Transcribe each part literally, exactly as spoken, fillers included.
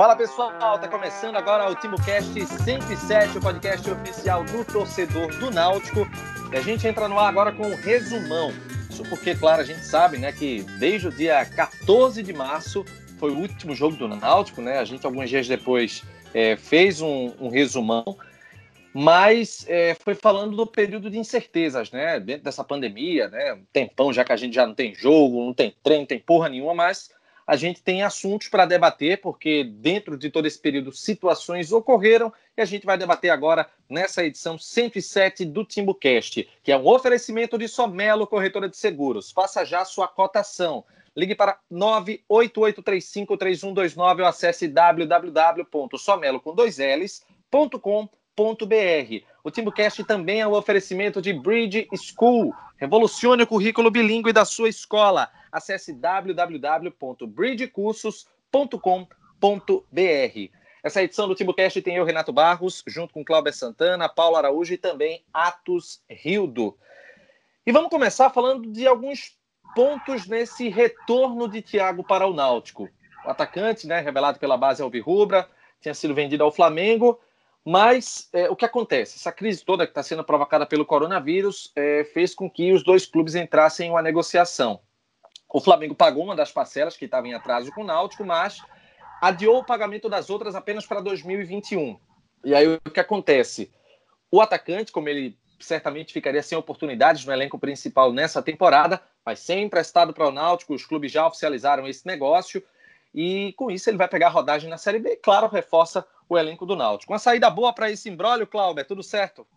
Fala pessoal, tá começando agora o TimbuCast cento e sete, o podcast oficial do torcedor do Náutico. E a gente entra no ar agora com um resumão. Isso porque, claro, a gente sabe, né, que desde o dia quatorze de março foi o último jogo do Náutico, né? A gente, alguns dias depois, é, fez um, um resumão, mas é, foi falando do período de incertezas, né? Dentro dessa pandemia, né? Um tempão já que a gente já não tem jogo, não tem treino, não tem porra nenhuma, mas a gente tem assuntos para debater, porque dentro de todo esse período situações ocorreram e a gente vai debater agora nessa edição cento e sete do TimbuCast, que é um oferecimento de Somelo Corretora de Seguros. Faça já a sua cotação. Ligue para nove oito oito três cinco três um dois nove ou acesse w w w ponto somelo com dois l's ponto com ponto b r. O TimbuCast também é um oferecimento de Bridge School. Revolucione o currículo bilíngue da sua escola. Acesse w w w ponto bridge cursos ponto com ponto b r. Essa edição do TimbuCast tem eu, Renato Barros, junto com Cláudio Santana, Paulo Araújo e também Atos Rildo. E vamos começar falando de alguns pontos nesse retorno de Thiago para o Náutico. O atacante, né, revelado pela base alvirrubra, tinha sido vendido ao Flamengo, mas é, o que acontece? Essa crise toda que está sendo provocada pelo coronavírus é, fez com que os dois clubes entrassem em uma negociação. O Flamengo pagou uma das parcelas que estava em atraso com o Náutico, mas adiou o pagamento das outras apenas para dois mil e vinte e um. E aí o que acontece? O atacante, como ele certamente ficaria sem oportunidades no elenco principal nessa temporada, vai ser emprestado para o Náutico, os clubes já oficializaram esse negócio, e com isso ele vai pegar a rodagem na Série B e, claro, reforça o elenco do Náutico. Uma saída boa para esse imbróglio, Cláudio, é tudo certo?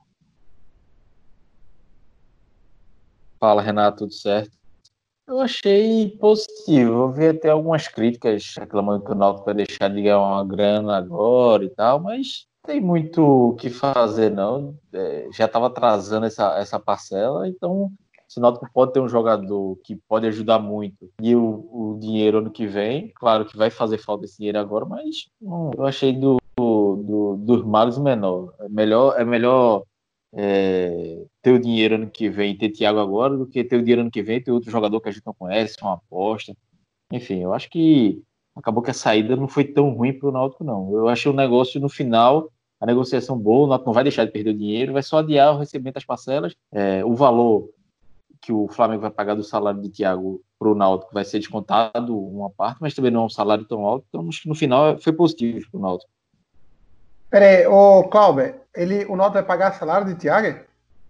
Fala, Renato, tudo certo? Eu achei positivo. Eu vi até algumas críticas reclamando que o Náutico vai deixar de ganhar uma grana agora e tal, mas tem muito o que fazer, não. É, já estava atrasando essa, essa parcela, então se o Náutico pode ter um jogador que pode ajudar muito e o, o dinheiro ano que vem, claro que vai fazer falta esse dinheiro agora, mas hum, eu achei do, do, dos males o menor. É melhor, é melhor é, ter o dinheiro ano que vem e ter Thiago agora do que ter o dinheiro ano que vem e ter outro jogador que a gente não conhece, uma aposta. Enfim, eu acho que acabou que a saída não foi tão ruim para o Náutico, não. Eu achei o negócio no final, a negociação boa, o Náutico não vai deixar de perder o dinheiro, vai só adiar o recebimento das parcelas. É, o valor que o Flamengo vai pagar do salário de Thiago para o Náutico vai ser descontado uma parte, mas também não é um salário tão alto, então acho que no final foi positivo para o Náutico. Peraí, ô Cláudio, ele, o Náutico vai pagar salário de Thiago?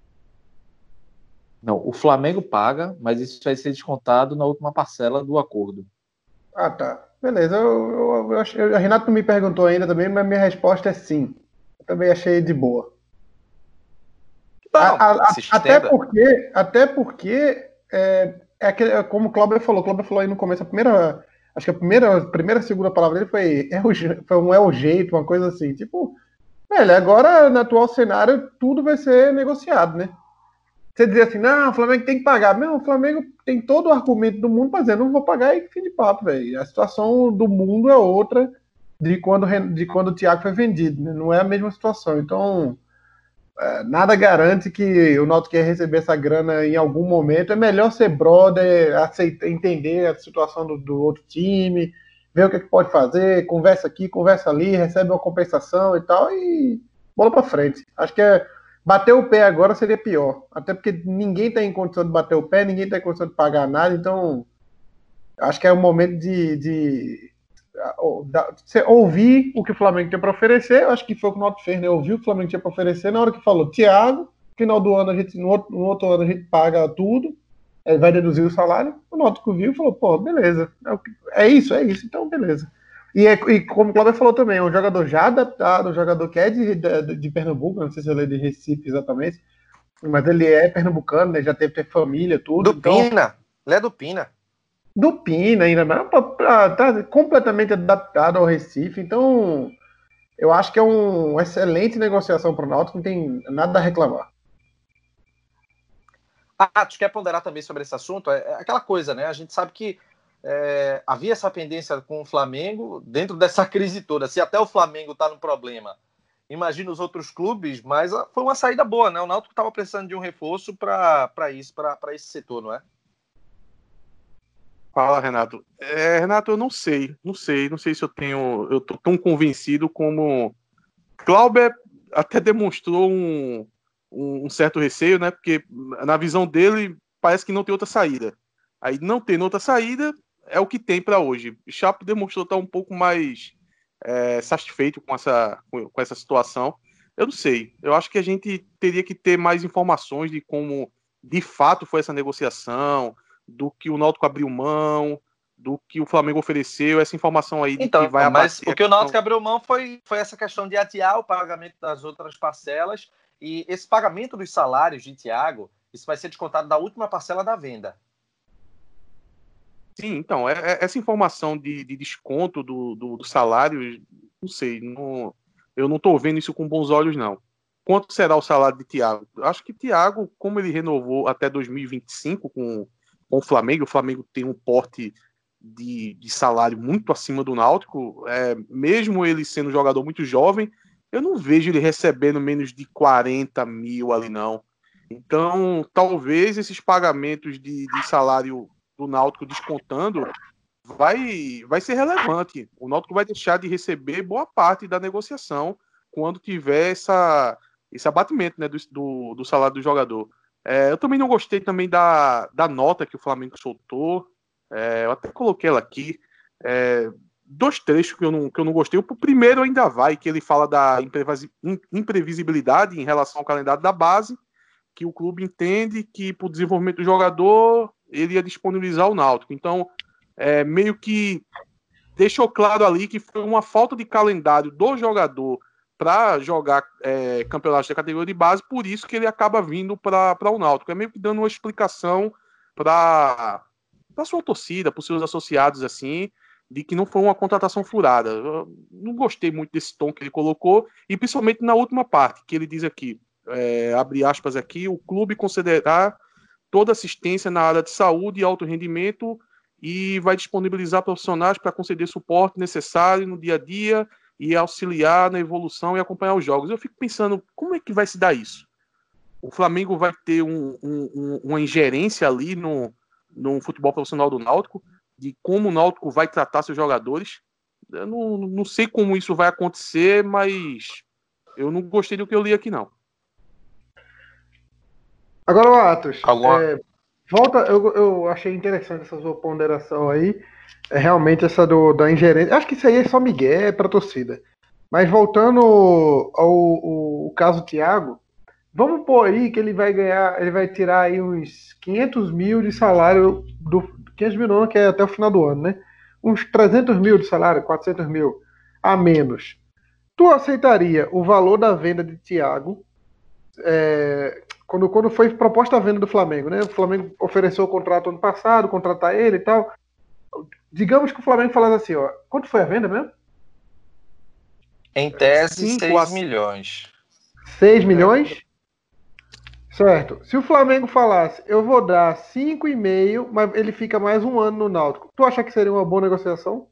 Não, o Flamengo paga, mas isso vai ser descontado na última parcela do acordo. Ah, tá. Beleza, eu, eu, eu achei, a Renato não me perguntou ainda também, mas minha resposta é sim. Eu também achei de boa. Não, a, a, se até porque, até porque é, é, aquele, é como o Cláudio falou, o Cláudio falou aí no começo, a primeira, acho que a primeira, a primeira segunda palavra dele foi, é o, foi um é o jeito, uma coisa assim, tipo, velho, agora no atual cenário tudo vai ser negociado, né? Você dizer assim, não, o Flamengo tem que pagar. Não, o Flamengo tem todo o argumento do mundo para dizer, não vou pagar e fim de papo, velho. A situação do mundo é outra de quando, de quando o Thiago foi vendido, né? Não é a mesma situação. Então, é, nada garante que o Náutico quer receber essa grana em algum momento. É melhor ser brother, aceitar, entender a situação do, do outro time, ver o que, é que pode fazer, conversa aqui, conversa ali, recebe uma compensação e tal, e bola para frente. Acho que é bater o pé agora seria pior. Até porque ninguém está em condição de bater o pé, ninguém está em condição de pagar nada. Então, acho que é o momento de, de, de ouvir o que o Flamengo tem para oferecer. Eu acho que foi o que o Náutico fez, né? Ouviu o que o Flamengo tinha para oferecer. Na hora que falou, Thiago, final do ano, a gente, no, outro, no outro ano a gente paga tudo, vai deduzir o salário. O Náutico viu e falou, pô, beleza. É, é isso, é isso. Então, beleza. E, é, e como o Cláudio falou também, é um jogador já adaptado, um jogador que é de, de, de Pernambuco, não sei se ele é de Recife exatamente, mas ele é pernambucano, né, já teve, teve família, tudo. Do então, Pina, ele é do Pina. Do Pina ainda, mas tá completamente adaptado ao Recife, então eu acho que é um, uma excelente negociação para o Náutico, não tem nada a reclamar. Ah, tu quer ponderar também sobre esse assunto? É aquela coisa, né? A gente sabe que É, havia essa pendência com o Flamengo dentro dessa crise toda. Se até o Flamengo está no problema, imagina os outros clubes, mas foi uma saída boa, né? O Náutico estava precisando de um reforço para isso, para esse setor, não é? Fala, Renato. É, Renato, eu não sei, não sei, não sei se eu tenho, eu tô tão convencido como Clauber até demonstrou um, um certo receio, né? Porque na visão dele parece que não tem outra saída. Aí não tendo outra saída é o que tem para hoje. O Chapo demonstrou estar um pouco mais é, satisfeito com essa, com, com essa situação. Eu não sei. Eu acho que a gente teria que ter mais informações de como de fato foi essa negociação, do que o Náutico abriu mão, do que o Flamengo ofereceu, essa informação aí de então, que vai mas abater o que o Náutico questão... abriu mão foi, foi essa questão de adiar o pagamento das outras parcelas, e esse pagamento dos salários de Thiago, isso vai ser descontado da última parcela da venda. Sim, então, é, é, essa informação de, de desconto do, do, do salário, não sei, não, eu não estou vendo isso com bons olhos, não. Quanto será o salário de Thiago? Acho que Thiago, como ele renovou até dois mil e vinte e cinco com, com o Flamengo, o Flamengo tem um porte de, de salário muito acima do Náutico, é, mesmo ele sendo um jogador muito jovem, eu não vejo ele recebendo menos de quarenta mil ali, não. Então, talvez esses pagamentos de, de salário do Náutico descontando vai, vai ser relevante. O Náutico vai deixar de receber boa parte da negociação quando tiver essa, esse abatimento, né, do, do, do salário do jogador. É, eu também não gostei também da, da nota que o Flamengo soltou. É, eu até coloquei ela aqui. É, dois trechos que eu, não, que eu não gostei. O primeiro ainda vai, que ele fala da imprevisibilidade em relação ao calendário da base, que o clube entende que para o desenvolvimento do jogador ele ia disponibilizar o Náutico. Então, é, meio que deixou claro ali que foi uma falta de calendário do jogador para jogar é, campeonato da categoria de base, por isso que ele acaba vindo para o Náutico. É meio que dando uma explicação para a sua torcida, para os seus associados, assim, de que não foi uma contratação furada. Eu não gostei muito desse tom que ele colocou, e principalmente na última parte, que ele diz aqui, é, abre aspas aqui, o clube considerar toda assistência na área de saúde e alto rendimento e vai disponibilizar profissionais para conceder suporte necessário no dia a dia e auxiliar na evolução e acompanhar os jogos. Eu fico pensando, como é que vai se dar isso? O Flamengo vai ter um, um, uma ingerência ali no, no futebol profissional do Náutico, de como o Náutico vai tratar seus jogadores. Eu não, não sei como isso vai acontecer, mas eu não gostei do que eu li aqui, não. Agora, o Atos, Alguma... é, volta, eu, eu achei interessante essa sua ponderação aí, é realmente essa do, da ingerência, acho que isso aí é só migué, é pra torcida. Mas voltando ao, ao, ao caso Thiago, vamos pôr aí que ele vai ganhar, ele vai tirar aí uns quinhentos mil de salário, do quinhentos mil não, que é até o final do ano, né? Uns trezentos mil de salário, quatrocentos mil a menos. Tu aceitaria o valor da venda de Thiago, é, Quando, quando foi proposta a venda do Flamengo, né? O Flamengo ofereceu o contrato ano passado, contratar ele e tal. Digamos que o Flamengo falasse assim, ó. Quanto foi a venda mesmo? Em tese, Cinco a- seis milhões. seis milhões? Certo. Se o Flamengo falasse, eu vou dar cinco e meio, mas ele fica mais um ano no Náutico. Tu acha que seria uma boa negociação?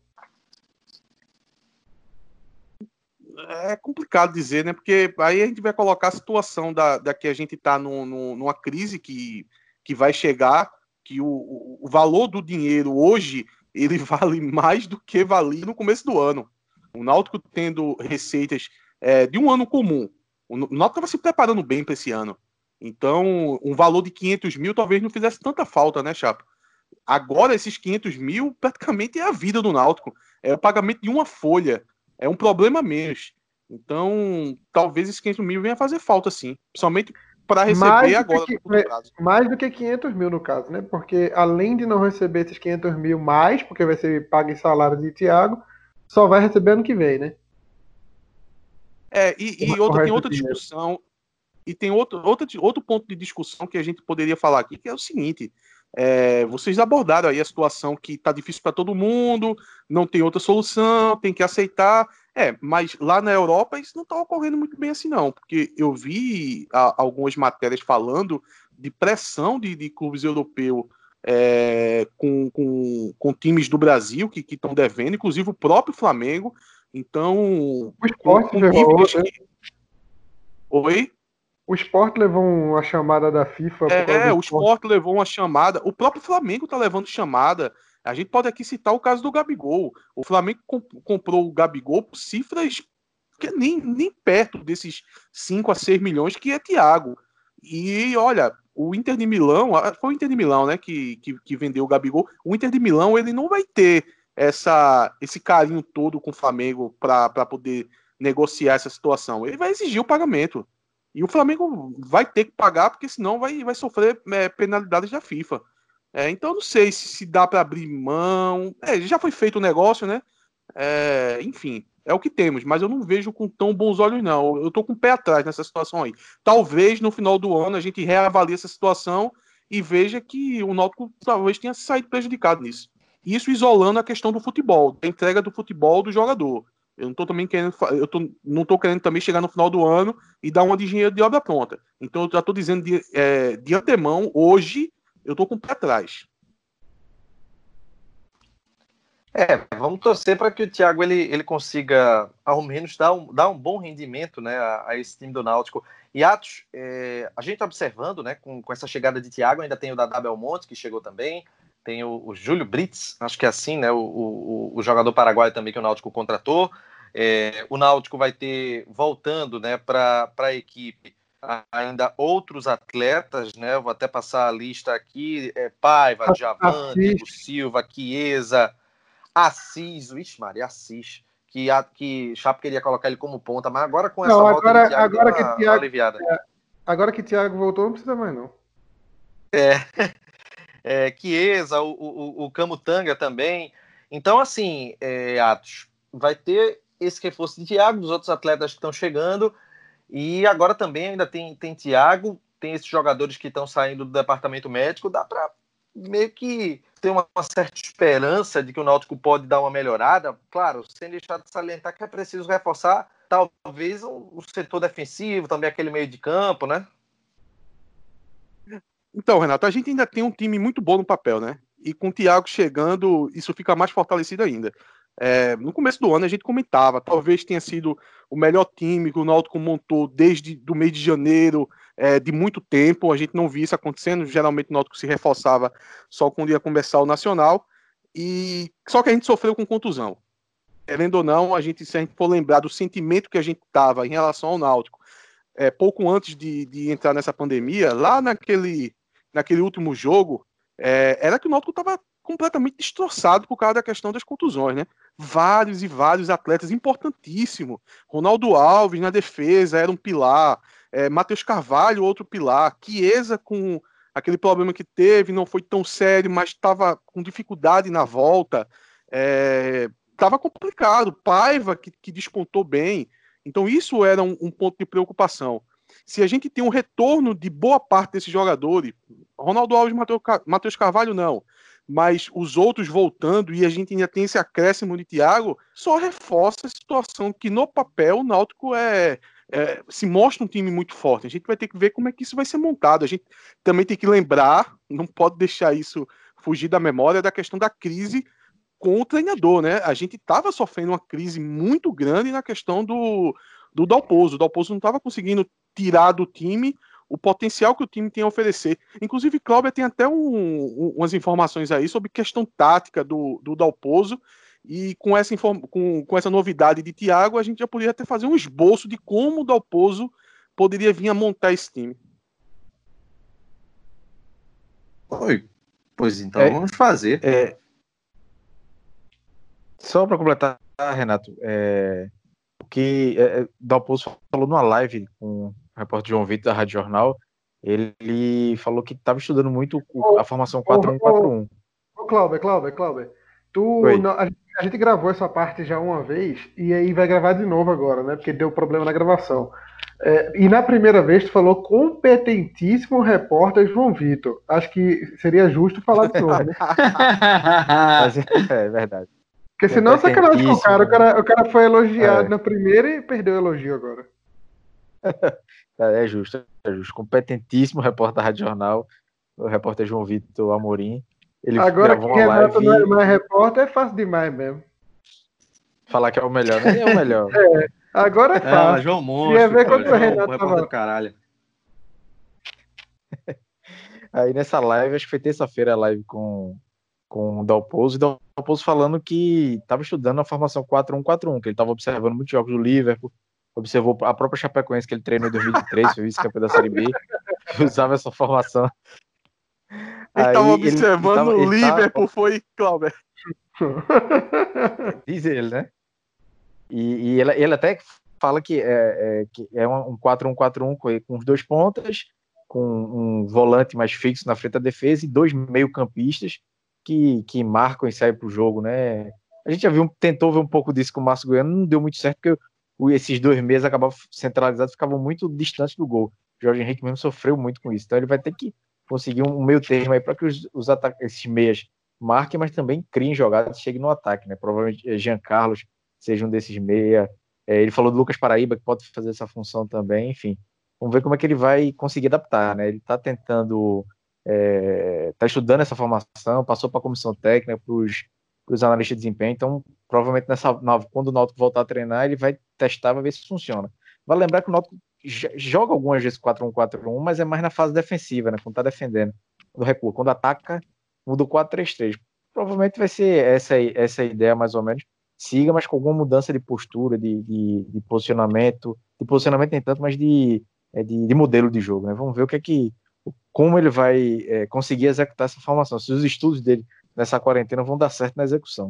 É complicado dizer, né? Porque aí a gente vai colocar a situação da, da que a gente está no, no, numa crise que, que vai chegar, que o, o valor do dinheiro hoje ele vale mais do que valia no começo do ano. O Náutico tendo receitas é, de um ano comum. O Náutico estava se preparando bem para esse ano. Então, um valor de quinhentos mil talvez não fizesse tanta falta, né, Chapa? Agora, esses quinhentos mil praticamente é a vida do Náutico. É o pagamento de uma folha. É um problema menos. Então, talvez esses quinhentos mil venha a fazer falta, sim. Principalmente para receber Mais do agora, que, no curto prazo. mais do que quinhentos mil no caso, né? Porque além de não receber esses quinhentos mil mais, porque vai ser pago em salário de Thiago, só vai receber ano que vem, né? É, e, e O outra, tem resto outra do dinheiro. discussão, e tem outro, outro, outro ponto de discussão que a gente poderia falar aqui, que é o seguinte: é, vocês abordaram aí a situação que está difícil para todo mundo, não tem outra solução, tem que aceitar. É, mas lá na Europa isso não está ocorrendo muito bem assim, não, porque eu vi a, algumas matérias falando de pressão de, de clubes europeus é, com, com, com times do Brasil que estão devendo, inclusive o próprio Flamengo. Então, O com, esporte com já dívidas rolou, né? que... Oi? O Sport levou uma chamada da FIFA. É, o Sport levou uma chamada. O próprio Flamengo tá levando chamada. A gente pode aqui citar o caso do Gabigol. O Flamengo comp- comprou o Gabigol por cifras que nem, nem perto desses cinco a seis milhões que é Thiago. E olha, o Inter de Milão, foi o Inter de Milão, né, que, que, que vendeu o Gabigol. O Inter de Milão, ele não vai ter essa, esse carinho todo com o Flamengo para poder negociar essa situação. Ele vai exigir o pagamento. E o Flamengo vai ter que pagar, porque senão vai, vai sofrer é, penalidades da FIFA. É, então, não sei se, se dá para abrir mão. É, já foi feito o negócio, né? É, enfim, é o que temos, mas eu não vejo com tão bons olhos, não. Eu tô com o pé atrás nessa situação aí. Talvez no final do ano a gente reavalie essa situação e veja que o Náutico talvez tenha saído prejudicado nisso. Isso isolando a questão do futebol, da entrega do futebol do jogador. Eu não tô também querendo, eu tô, não tô querendo também chegar no final do ano e dar uma de engenheiro de obra pronta. Então eu já tô dizendo de, é, de antemão, hoje, eu tô com o pé atrás. É, vamos torcer para que o Thiago ele, ele consiga, ao menos, dar um, dar um bom rendimento, né, a, a esse time do Náutico. E Atos, é, a gente está observando, né, com, com essa chegada de Thiago, ainda tem o Dadá Belmonte, que chegou também, tem o, o Júlio Brits, acho que é assim, né, o, o, o jogador paraguaio também que o Náutico contratou. É, o Náutico vai ter, voltando, né, para a equipe, ainda outros atletas, né, vou até passar a lista aqui, é, Paiva, Djavan, Diego Silva, Chiesa, Assis, vixe Maria, Assis, que, a, que Chape queria colocar ele como ponta, mas agora com essa não, volta agora, de Thiago, agora deu que uma, Thiago, uma aliviada. É, agora que Thiago voltou, não precisa mais, não. É, é Chiesa, o, o, o Camutanga também. Então, assim, é, Atos, vai ter esse reforço de Thiago, dos outros atletas que estão chegando, e agora também ainda tem, tem Thiago, tem esses jogadores que estão saindo do departamento médico, dá para meio que ter uma, uma certa esperança de que o Náutico pode dar uma melhorada, claro, sem deixar de salientar que é preciso reforçar talvez o, o setor defensivo, também aquele meio de campo, né? Então, Renato, a gente ainda tem um time muito bom no papel, né? E com o Thiago chegando, isso fica mais fortalecido ainda. É, no começo do ano a gente comentava, talvez tenha sido o melhor time que o Náutico montou desde o mês de janeiro, é, de muito tempo. A gente não via isso acontecendo, geralmente o Náutico se reforçava só quando ia começar o Nacional, e só que a gente sofreu com contusão. Querendo ou não, a gente, se a gente for lembrar do sentimento que a gente estava em relação ao Náutico, é, pouco antes de, de entrar nessa pandemia, lá naquele, naquele último jogo, é, era que o Náutico estava completamente destroçado por causa da questão das contusões, né? Vários e vários atletas importantíssimos. Ronaldo Alves na defesa era um pilar, é, Matheus Carvalho outro pilar, Chiesa com aquele problema que teve, não foi tão sério, mas estava com dificuldade na volta, estava é, complicado, Paiva que, que despontou bem. Então isso era um, um ponto de preocupação. Se a gente tem um retorno de boa parte desses jogadores, Ronaldo Alves e Matheus Carvalho não, mas os outros voltando e a gente ainda tem esse acréscimo de Thiago, só reforça a situação que no papel o Náutico é, é, se mostra um time muito forte. A gente vai ter que ver como é que isso vai ser montado. A gente também tem que lembrar, não pode deixar isso fugir da memória, da questão da crise com o treinador, né? A gente estava sofrendo uma crise muito grande na questão do, do Dalpozo. O Dalpozo não estava conseguindo tirar do time o potencial que o time tem a oferecer. Inclusive, Cláudio tem até um, um, umas informações aí sobre questão tática do, do Dalpozo, e com essa, com, com essa novidade de Thiago, a gente já poderia até fazer um esboço de como o Dalpozo poderia vir a montar esse time. Oi. Pois então, é, vamos fazer. É, só para completar, Renato, é, o que é, Dalpozo falou numa live com o repórter João Vitor da Rádio Jornal, ele, ele falou que estava estudando muito a formação quatro um quatro um. Ô, Cláudio, Cláudio, Cláudio, tu, não, a, a gente gravou essa parte já uma vez e aí vai gravar de novo agora, né? Porque deu problema na gravação. É, e na primeira vez tu falou competentíssimo repórter João Vitor. Acho que seria justo falar de novo, né? Mas é, é verdade. Porque senão é sacanagem com o cara. O cara, o cara foi elogiado é. na primeira e perdeu o elogio agora. É justo, é justo. Competentíssimo repórter da Rádio Jornal, o repórter João Vitor Amorim. Ele agora que Renato não é mais repórter é fácil demais mesmo. Falar que é o melhor, né? É o melhor. É, agora é fácil. É, João Monstro, ver pô, quando o Renato repórter do caralho. Aí nessa live, acho que foi terça-feira a live com, com o Dalpozo, e o Dalpozo falando que estava estudando a formação quatro um quatro um, que ele estava observando muitos jogos do Liverpool, observou a própria Chapecoense que ele treinou em dois mil e três, foi vice-campeão da Série B, que usava essa formação. Ele estava Aí ele observando tava- o ele tava- Liverpool, foi, Cláudio. Diz ele, né? E, e ele, ele até fala que é, é, que é um quatro um quatro um com, com os dois pontas, com um volante mais fixo na frente da defesa e dois meio-campistas que, que marcam e saem para o jogo, né? A gente já viu, tentou ver um pouco disso com o Márcio Goiano, não deu muito certo, porque o, esses dois meias acabavam centralizados, ficavam muito distantes do gol. O Jorge Henrique mesmo sofreu muito com isso, então ele vai ter que conseguir um, um meio termo aí para que os, os esses meias marquem, mas também criem jogadas e cheguem no ataque, né? Provavelmente Jean Carlos seja um desses meia. É, ele falou do Lucas Paraíba, que pode fazer essa função também, enfim. Vamos ver como é que ele vai conseguir adaptar, né? Ele está tentando, está é, tá estudando essa formação, passou para a comissão técnica, para os analistas de desempenho, então provavelmente nessa, na, quando o Náutico voltar a treinar, ele vai testar, vai ver se funciona. Vale lembrar que o Náutico joga algumas vezes quatro um quatro um, mas é mais na fase defensiva, né? Quando está defendendo, quando recua, quando ataca, muda o quatro três três. Provavelmente vai ser essa, essa ideia, mais ou menos, siga, mas com alguma mudança de postura, de, de, de posicionamento, de posicionamento nem tanto, mas de, de, de modelo de jogo, né? Vamos ver o que é que, como ele vai é, conseguir executar essa formação, se os estudos dele nessa quarentena vão dar certo na execução.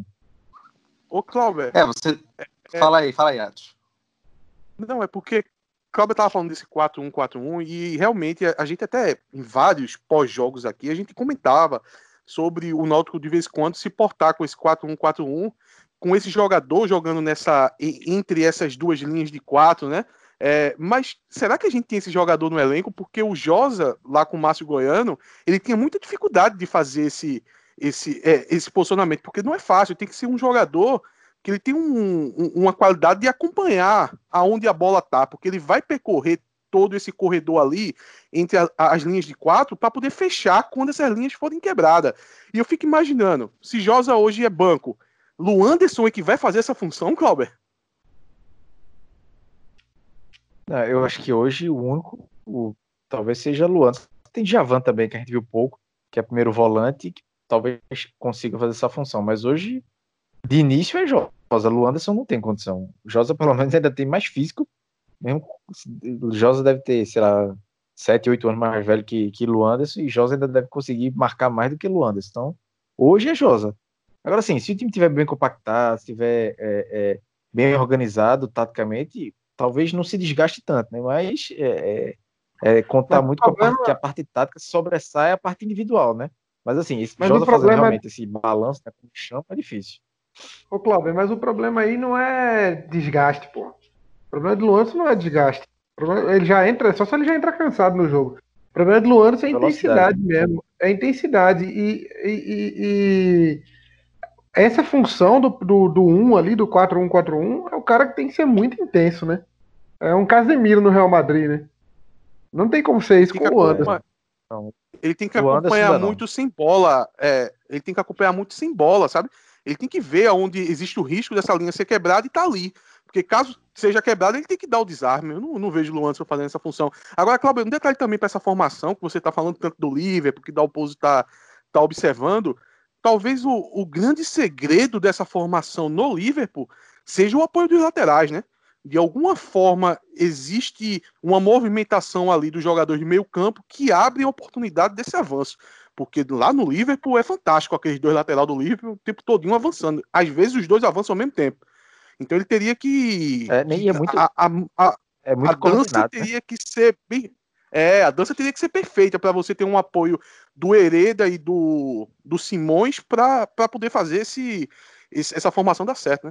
Ô, Cláudio. É, você... É... Fala aí, fala aí, Atos. Não, é porque Cláudio estava falando desse quatro um quatro um e realmente a, a gente até, em vários pós-jogos aqui, a gente comentava sobre o Náutico de vez em quando se portar com esse quatro um quatro um, com esse jogador jogando nessa entre essas duas linhas de quatro, né? É, mas será que a gente tem esse jogador no elenco? Porque o Josa, lá com o Márcio Goiano, ele tinha muita dificuldade de fazer esse, esse, é, esse posicionamento, porque não é fácil, tem que ser um jogador que ele tem um, um, uma qualidade de acompanhar aonde a bola tá, porque ele vai percorrer todo esse corredor ali entre a, as linhas de quatro para poder fechar quando essas linhas forem quebradas. E eu fico imaginando, se Josa hoje é banco, Luanderson é que vai fazer essa função, Cláudio? Não, eu acho que hoje o único, o, talvez seja Luan. Tem Djavan também, que a gente viu pouco, que é primeiro volante, que talvez consiga fazer essa função, mas hoje, de início, é Josa. Luanderson não tem condição. O Josa, pelo menos, ainda tem mais físico. Mesmo, o Josa deve ter, sei lá, sete, oito anos mais velho que, que Luanderson, e Josa ainda deve conseguir marcar mais do que Luanderson. Então, hoje é Josa. Agora, sim, se o time estiver bem compactado, se estiver é, é, bem organizado, taticamente, talvez não se desgaste tanto, né? Mas é, é, é contar muito com a parte, que a parte tática sobressai a parte individual, né? Mas assim, esse mas Josa fazendo realmente é... esse balanço, né, com o chão é difícil. Ô, Cláudio, mas o problema aí não é desgaste, pô. O problema do Luanderson não é desgaste. Ele já entra, só se ele já entra cansado no jogo. O problema do Luanderson é intensidade mesmo. É intensidade. E, e, e, e essa função do, do, do um ali, do quatro um quatro um, é o cara que tem que ser muito intenso, né? É um Casemiro no Real Madrid, né? Não tem como ser isso com o Anderson. Ele tem que acompanhar muito sem bola. É, ele tem que acompanhar muito sem bola, sabe? Ele tem que ver aonde existe o risco dessa linha ser quebrada e tá ali. Porque caso seja quebrada, ele tem que dar o desarme. Eu não, não vejo o Luanderson fazendo essa função. Agora, Cláudio, um detalhe também para essa formação, que você tá falando tanto do Liverpool, que o Dalpozo tá, tá observando. Talvez o, o grande segredo dessa formação no Liverpool seja o apoio dos laterais, né? De alguma forma, existe uma movimentação ali do jogador de meio campo que abre a oportunidade desse avanço. Porque lá no Liverpool é fantástico aqueles dois laterais do Liverpool o tempo todinho avançando. Às vezes os dois avançam ao mesmo tempo. Então ele teria que... É, nem é muito, a, a, a, é muito a dança teria né? que ser bem... É, a dança teria que ser perfeita para você ter um apoio do Hereda e do, do Simões para poder fazer esse, esse, essa formação dar certo, né?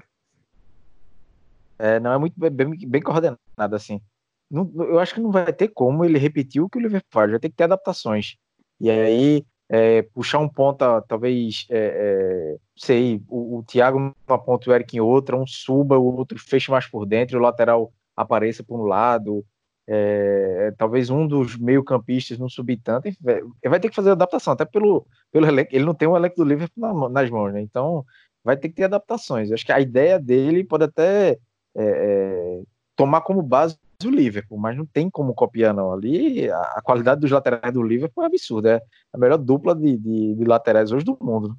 É, não é muito bem, bem coordenado, assim. Não, eu acho que não vai ter como ele repetir o que o Liverpool faz, vai ter que ter adaptações. E aí, é, puxar um ponta, talvez, é, é, sei, o, o Thiago numa ponta, o Eric em outra, um suba, o outro fecha mais por dentro, o lateral apareça por um lado, é, talvez um dos meio-campistas não subir tanto, ele vai ter que fazer adaptação, até pelo, pelo elenco, ele não tem o elenco do Liverpool na, nas mãos, né? Então vai ter que ter adaptações. Eu acho que a ideia dele pode até é, é, tomar como base o Liverpool, mas não tem como copiar, não. Ali, a, a qualidade dos laterais do Liverpool é absurda. É a melhor dupla de, de, de laterais hoje do mundo.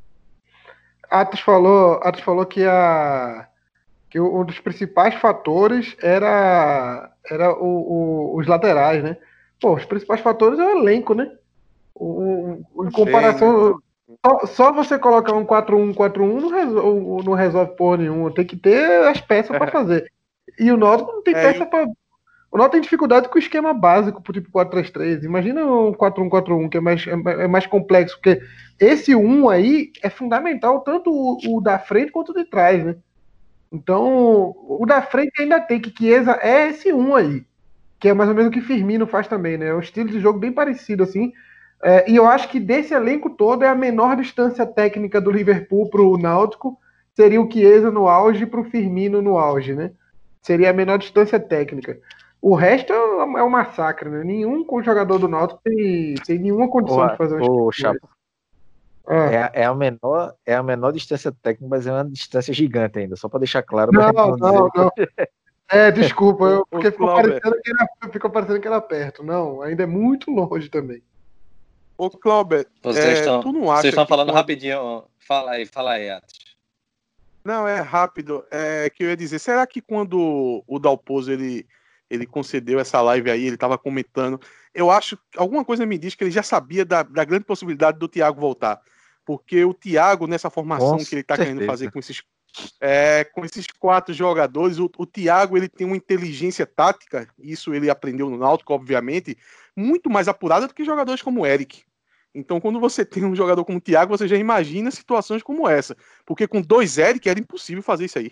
Atos falou, Atos falou que, a, que um dos principais fatores era, era o, o, os laterais, né? Pô, os principais fatores é o elenco, né? O, o, em comparação... Só, só você colocar um quatro um quatro um não resolve, não resolve porra nenhuma. Tem que ter as peças para fazer. E o Náutico não tem É, peça eu- para... O Náutico tem dificuldade com o esquema básico, pro tipo quatro três três. Imagina um quatro um quatro um, que é mais, é mais complexo, porque esse um aí é fundamental, tanto o, o da frente quanto o de trás, né? Então, o da frente ainda tem, que Chiesa é esse um aí, que é mais ou menos o que Firmino faz também, né? É um estilo de jogo bem parecido, assim. É, e eu acho que desse elenco todo é a menor distância técnica do Liverpool pro Náutico, seria o Chiesa no auge e pro Firmino no auge, né? Seria a menor distância técnica. O resto é um massacre, né? Nenhum jogador do Náutico tem, tem nenhuma condição Ô, de fazer um ô, esquema Chapa, desse. Ah, é, é, a menor, é a menor distância técnica, mas é uma distância gigante ainda, só para deixar claro, não, para não não, dizer. não. É, desculpa, eu- Ô, ô, porque ficou Clauber, parecendo, que era, ficou parecendo que era perto. Não, ainda é muito longe também. ô, Clauber, Vocês é, estão tu não vocês acha estão que falando quando... rapidinho. Fala aí, fala aí, Atos. Não, é rápido. É que eu ia dizer, será que quando o Dalpozo ele, ele concedeu essa live aí, ele estava comentando, eu acho, alguma coisa me diz que ele já sabia da, da grande possibilidade do Thiago voltar. Porque o Thiago, nessa Com formação que ele está querendo fazer certeza. com esses, é, com esses quatro jogadores, o, o Thiago ele tem uma inteligência tática, isso ele aprendeu no Náutico, obviamente, muito mais apurada do que jogadores como o Eric. Então, quando você tem um jogador como o Thiago, você já imagina situações como essa. Porque com dois Eric era impossível fazer isso aí.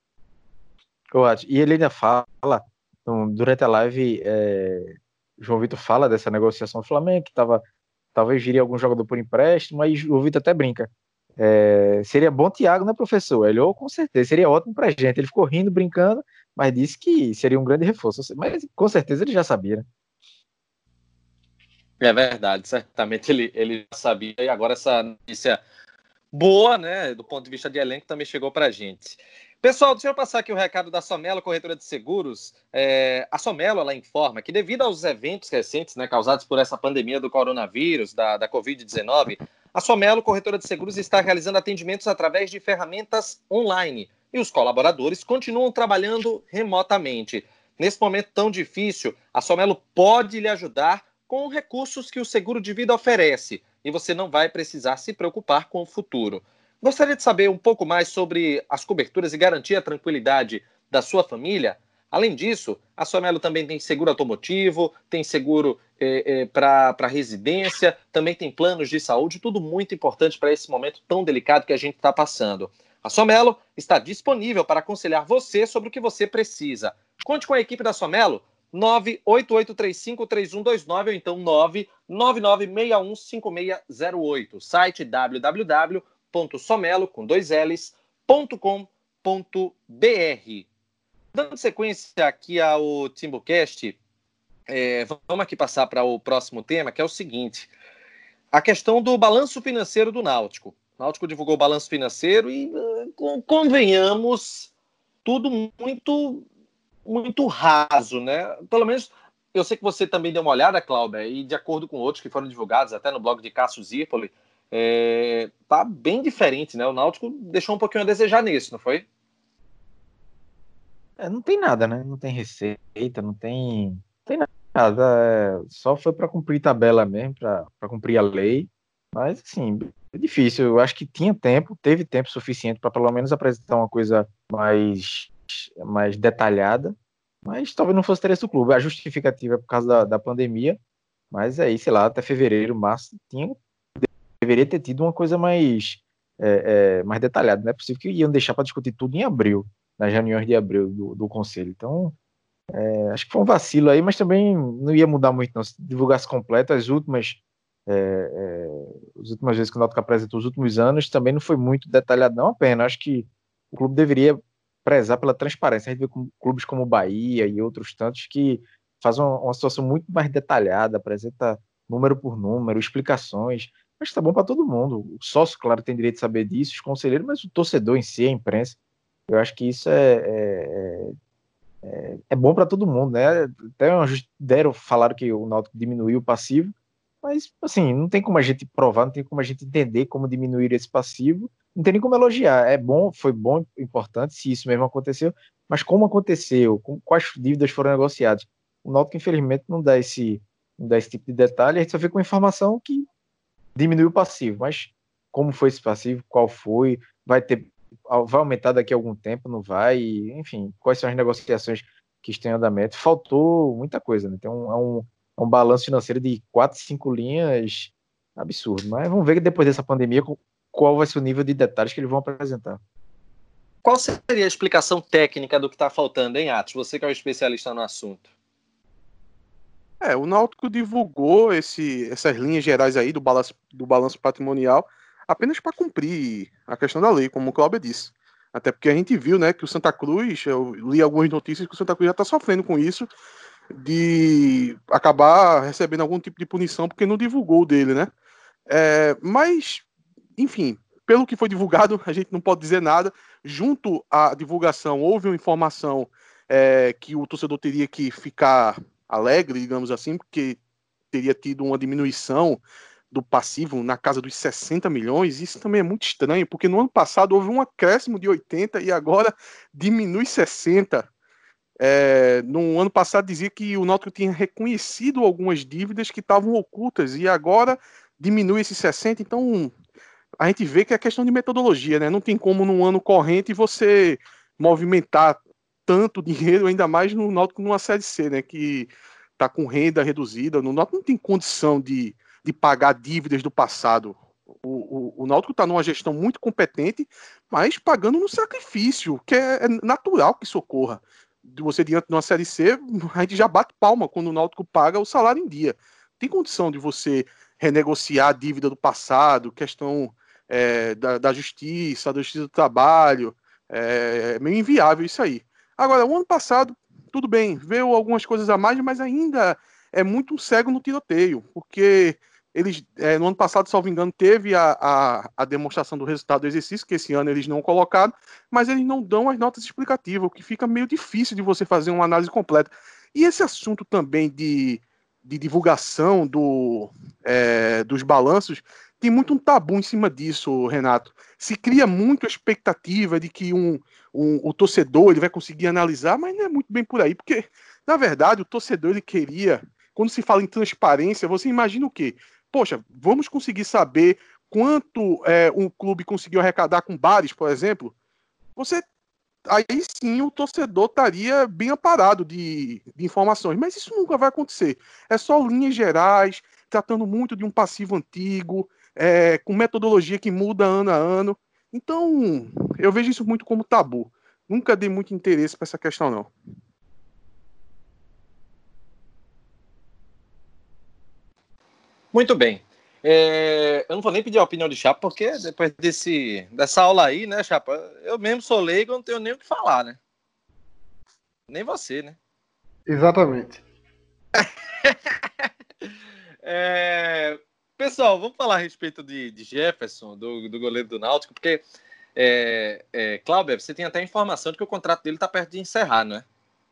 Eu acho. E ele ainda fala, um, durante a live, é, João Vitor fala dessa negociação do Flamengo, que tava, talvez viria algum jogador por empréstimo, mas o Vitor até brinca. É, seria bom Thiago, né, professor? Ele, oh, com certeza, seria ótimo pra gente. Ele ficou rindo, brincando, mas disse que seria um grande reforço. Mas com certeza ele já sabia, né? É verdade, certamente ele, ele já sabia, e agora essa notícia boa, né, do ponto de vista de elenco, também chegou para a gente. Pessoal, deixa eu passar aqui o recado da Somelo, corretora de seguros. É, a Somelo, ela informa que devido aos eventos recentes, né, causados por essa pandemia do coronavírus, da, da covid dezenove, a Somelo, corretora de seguros, está realizando atendimentos através de ferramentas online e os colaboradores continuam trabalhando remotamente. Nesse momento tão difícil, a Somelo pode lhe ajudar com recursos que o seguro de vida oferece e você não vai precisar se preocupar com o futuro. Gostaria de saber um pouco mais sobre as coberturas e garantir a tranquilidade da sua família? Além disso, a Somelo também tem seguro automotivo, tem seguro é, é, para residência, também tem planos de saúde, tudo muito importante para esse momento tão delicado que a gente está passando. A Somelo está disponível para aconselhar você sobre o que você precisa. Conte com a equipe da Somelo, nove oito oito três cinco três um dois nove ou então nove nove nove seis um cinco seis zero oito. Site w w w ponto somelo com dois L's ponto com ponto br. Dando sequência aqui ao Timbucast, é, vamos aqui passar para o próximo tema, que é o seguinte: a questão do balanço financeiro do Náutico. O Náutico divulgou o balanço financeiro e, convenhamos, tudo muito muito raso, né? Pelo menos, eu sei que você também deu uma olhada, Cláudia, e de acordo com outros que foram divulgados, até no blog de Cássio Zirpoli, é, tá bem diferente, né? O Náutico deixou um pouquinho a desejar nisso, não foi? É, não tem nada, né? Não tem receita, não tem, não tem nada. É, só foi para cumprir tabela mesmo, para cumprir a lei. Mas, assim, é difícil. Eu acho que tinha tempo, teve tempo suficiente para pelo menos apresentar uma coisa mais, mais detalhada. Mas talvez não fosse interesse do clube. A justificativa é por causa da, da pandemia. Mas aí, sei lá, até fevereiro, março, tinha, deveria ter tido uma coisa mais, é, é, mais detalhada. Não é possível que iam deixar para discutir tudo em abril, nas reuniões de abril do, do conselho. Então, é, acho que foi um vacilo aí, mas também não ia mudar muito, não. Se divulgasse completo, as últimas, é, é, as últimas vezes que o Náutico apresentou, os últimos anos, também não foi muito detalhado, não. Apenas acho que o clube deveria prezar pela transparência. A gente vê com clubes como o Bahia e outros tantos que fazem uma, uma situação muito mais detalhada, apresenta número por número, explicações. Acho que tá bom para todo mundo. O sócio, claro, tem direito de saber disso, os conselheiros, mas o torcedor em si, a imprensa, eu acho que isso é, é, é, é bom para todo mundo, né? Até deram, falaram que o Náutico diminuiu o passivo, mas, assim, não tem como a gente provar, não tem como a gente entender como diminuir esse passivo, não tem nem como elogiar. É bom, foi bom, importante, se isso mesmo aconteceu, mas como aconteceu, com, quais dívidas foram negociadas. O Náutico, infelizmente, não dá esse, não dá esse tipo de detalhe, a gente só fica com informação que diminuiu o passivo, mas como foi esse passivo, qual foi, vai ter, vai aumentar daqui a algum tempo, não vai, enfim, quais são as negociações que estão em andamento. Faltou muita coisa, né? Tem um, é um, é um balanço financeiro de quatro, cinco linhas absurdo, mas vamos ver que depois dessa pandemia qual vai ser o nível de detalhes que eles vão apresentar. Qual seria a explicação técnica do que está faltando, hein, Atos? Você que é o especialista no assunto. É, o Náutico divulgou esse, essas linhas gerais aí do balanço, do balanço patrimonial apenas para cumprir a questão da lei, como o Cláudio disse. Até porque a gente viu, né, que o Santa Cruz, eu li algumas notícias que o Santa Cruz já está sofrendo com isso, de acabar recebendo algum tipo de punição porque não divulgou o dele, né? É, mas, enfim, pelo que foi divulgado, a gente não pode dizer nada. Junto à divulgação, houve uma informação é, que o torcedor teria que ficar alegre, digamos assim, porque teria tido uma diminuição do passivo na casa dos sessenta milhões. Isso também é muito estranho, porque no ano passado houve um acréscimo de oitenta e agora diminui sessenta. É, no ano passado dizia que o Náutico tinha reconhecido algumas dívidas que estavam ocultas e agora diminui esses sessenta. Então a gente vê que é questão de metodologia, né? Não tem como num ano corrente você movimentar tanto dinheiro, ainda mais no Náutico numa Série C, né? Que tá com renda reduzida. No Náutico não tem condição de, de pagar dívidas do passado. O, o, o Náutico está numa gestão muito competente, mas pagando no sacrifício, que é, é natural que isso ocorra. Você diante de uma Série C, a gente já bate palma quando o Náutico paga o salário em dia. Tem condição de você renegociar a dívida do passado, questão é, da, da justiça, da justiça do trabalho, é, é meio inviável isso aí. Agora, o ano passado, tudo bem, veio algumas coisas a mais, mas ainda é muito um cego no tiroteio, porque eles, é, no ano passado, salvo engano, teve a, a, a demonstração do resultado do exercício, que esse ano eles não colocaram, mas eles não dão as notas explicativas, o que fica meio difícil de você fazer uma análise completa. E esse assunto também de, de divulgação do, é, dos balanços, tem muito um tabu em cima disso, Renato. Se cria muito a expectativa de que um, um, o torcedor ele vai conseguir analisar, mas não é muito bem por aí, porque, na verdade, o torcedor ele queria, quando se fala em transparência, você imagina o quê? Poxa, vamos conseguir saber quanto é, um clube conseguiu arrecadar com bares, por exemplo? Você, aí sim o torcedor estaria bem amparado de, de informações, mas isso nunca vai acontecer. É só linhas gerais, tratando muito de um passivo antigo, é, com metodologia que muda ano a ano. Então, eu vejo isso muito como tabu. Nunca dei muito interesse para essa questão, não. Muito bem. É, eu não vou nem pedir a opinião de Chapa, porque depois desse, dessa aula aí, né, Chapa, eu mesmo sou leigo, eu não tenho nem o que falar, né? Nem você, né? Exatamente. é, pessoal, vamos falar a respeito de, de Jefferson, do, do goleiro do Náutico, porque, é, é, Cláudio, você tem até informação de que o contrato dele está perto de encerrar, não é?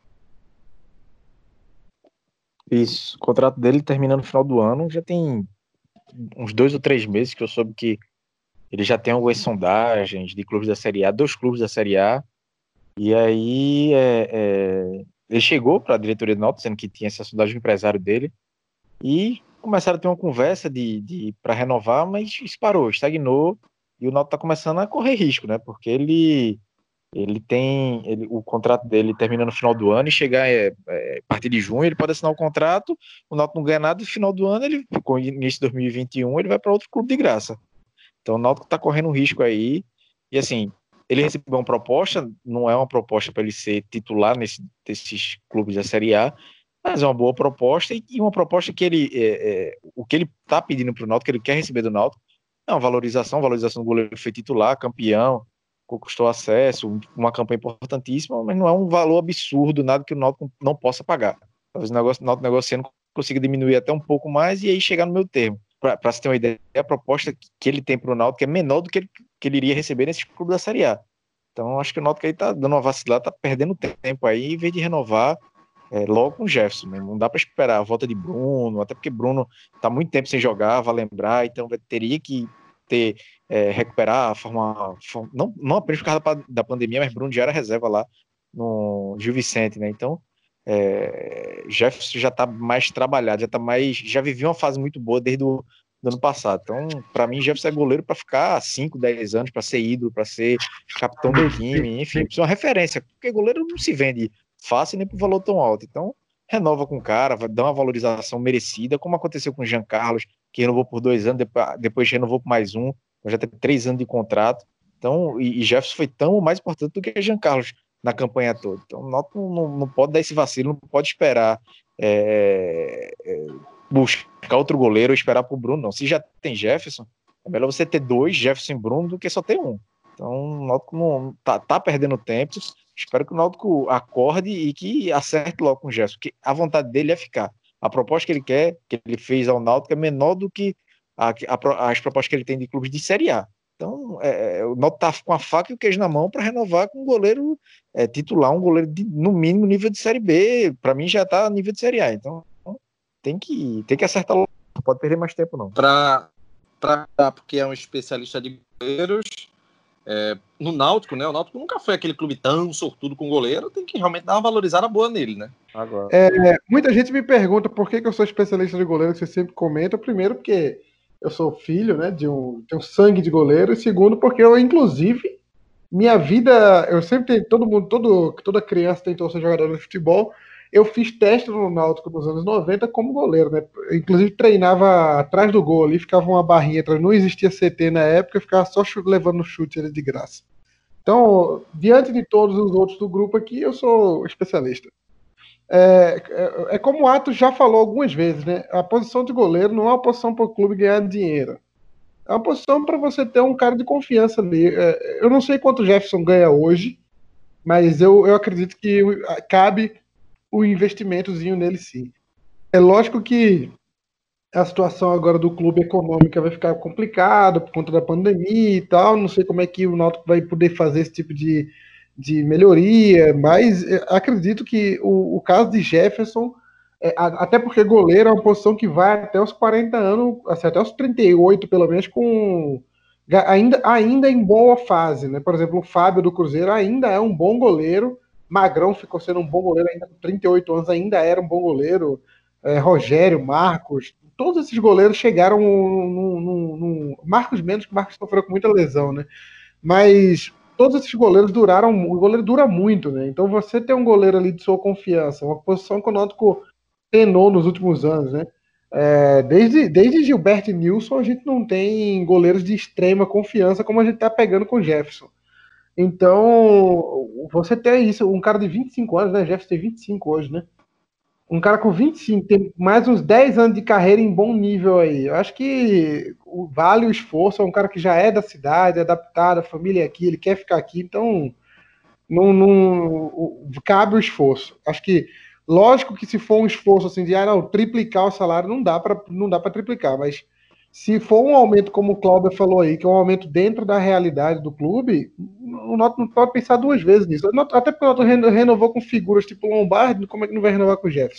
Isso, o contrato dele termina no final do ano, já tem uns dois ou três meses que eu soube que ele já tem algumas sondagens de clubes da Série A, dois clubes da Série A, e aí é, é, ele chegou para a diretoria do Náutico, dizendo que tinha essa sondagem do empresário dele, e começaram a ter uma conversa de, de, para renovar, mas isso parou, estagnou, e o Náutico está começando a correr risco, né, porque ele Ele tem. Ele, o contrato dele termina no final do ano e chegar é, é, a partir de junho, ele pode assinar o contrato, o Náutico não ganha nada, e no final do ano, ele, com o início de dois mil e vinte e um, ele vai para outro clube de graça. Então o Náutico está correndo um risco aí. E assim, ele recebeu uma proposta, não é uma proposta para ele ser titular nesse, nesses clubes da Série A, mas é uma boa proposta e, e uma proposta que ele. É, é, o que ele está pedindo para o Náutico, que ele quer receber do Náutico, é uma valorização, valorização do goleiro que foi titular, campeão, conquistou acesso, uma campanha importantíssima, mas não é um valor absurdo, nada que o Náutico não possa pagar. Talvez o negócio, o Náutico negociando consiga diminuir até um pouco mais e aí chegar no meu termo. Para se ter uma ideia, a proposta que ele tem para o Náutico é menor do que ele, que ele iria receber nesse clube da Série A. Então, acho que o Náutico aí tá dando uma vacilada, tá perdendo tempo aí, em vez de renovar é, logo com o Jefferson, né? Não dá para esperar a volta de Bruno, até porque Bruno tá muito tempo sem jogar, vai lembrar, então vai- teria que ter, é, recuperar a forma, forma- não, não apenas por causa da, da pandemia, mas Bruno já era reserva lá no Gil Vicente, né? Então, é, Jefferson já tá mais trabalhado, já tá mais, já viveu uma fase muito boa desde o do ano passado. Então, para mim, Jefferson é goleiro para ficar cinco, dez anos, para ser ídolo, para ser capitão do time, enfim, precisa uma referência, porque goleiro não se vende fácil nem por valor tão alto. Então, renova com o cara, vai dar uma valorização merecida, como aconteceu com o Jean Carlos, que renovou por dois anos, depois, depois renovou por mais um, já tem três anos de contrato. Então, e, e Jefferson foi tão mais importante do que Jean Carlos na campanha toda. Então, o Náutico não, não, não pode dar esse vacilo, não pode esperar é, é, buscar outro goleiro ou esperar pro Bruno, não. Se já tem Jefferson, é melhor você ter dois, Jefferson e Bruno, do que só ter um. Então, o Náutico não, tá, tá perdendo tempo. Espero que o Náutico acorde e que acerte logo com o Jefferson, porque a vontade dele é ficar. A proposta que ele quer, que ele fez ao Náutico, é menor do que a, a, as propostas que ele tem de clubes de Série A. Então, é, o Náutico tá com a faca e o queijo na mão para renovar com um goleiro é, titular, um goleiro de, no mínimo nível de Série B. Para mim já tá nível de Série A. Então, tem que, tem que acertar logo. Não pode perder mais tempo, não. Para porque é um especialista de goleiros, é, no Náutico, né? O Náutico nunca foi aquele clube tão sortudo com goleiro, tem que realmente dar uma valorizada boa nele, né? Agora. É, muita gente me pergunta por que, que eu sou especialista de goleiro, que você sempre comenta. Primeiro, porque eu sou filho, né, de um, de um sangue de goleiro. E segundo, porque eu, inclusive, minha vida, eu sempre tenho, todo mundo, todo, toda criança tentou ser jogador de futebol. Eu fiz teste no Náutico nos anos noventa como goleiro, né? Eu, inclusive, treinava atrás do gol ali, ficava uma barrinha atrás. Não existia C T na época, eu ficava só chute, levando chute ali de graça. Então, diante de todos os outros do grupo aqui, eu sou especialista. É, é, é como o Atos já falou algumas vezes, né? A posição de goleiro não é uma posição para o clube ganhar dinheiro. É uma posição para você ter um cara de confiança ali. É, eu não sei quanto o Jefferson ganha hoje, mas eu, eu acredito que cabe o investimentozinho nele sim. É lógico que a situação agora do clube econômica vai ficar complicada por conta da pandemia e tal. Não sei como é que o Náutico vai poder fazer esse tipo de, de melhoria, mas acredito que o, o caso de Jefferson, é, até porque goleiro é uma posição que vai até os quarenta anos, assim, até os trinta e oito pelo menos, com ainda, ainda em boa fase, né? Por exemplo, o Fábio do Cruzeiro ainda é um bom goleiro, Magrão ficou sendo um bom goleiro ainda com trinta e oito anos, ainda era um bom goleiro, é, Rogério, Marcos, todos esses goleiros chegaram no, no, no Marcos menos, que o Marcos sofreu com muita lesão, né? Mas todos esses goleiros duraram, o goleiro dura muito, né? Então você ter um goleiro ali de sua confiança, uma posição que o Náutico penou nos últimos anos, né? É, desde, desde Gilberto e Nilson a gente não tem goleiros de extrema confiança como a gente tá pegando com o Jefferson. Então, você tem isso, um cara de vinte e cinco anos, né? Jefferson tem vinte e cinco hoje, né? Um cara com vinte e cinco, tem mais uns dez anos de carreira em bom nível aí. Eu acho que vale o esforço. É um cara que já é da cidade, adaptado, a família é aqui, ele quer ficar aqui, então não, não cabe o esforço. Acho que, lógico que se for um esforço assim de ah, não, triplicar o salário, não dá para não dá para triplicar, mas se for um aumento, como o Cláudio falou aí, que é um aumento dentro da realidade do clube, o Náutico não pode pensar duas vezes nisso. Até porque o Náutico renovou com figuras tipo Lombardi, como é que não vai renovar com o Jefferson?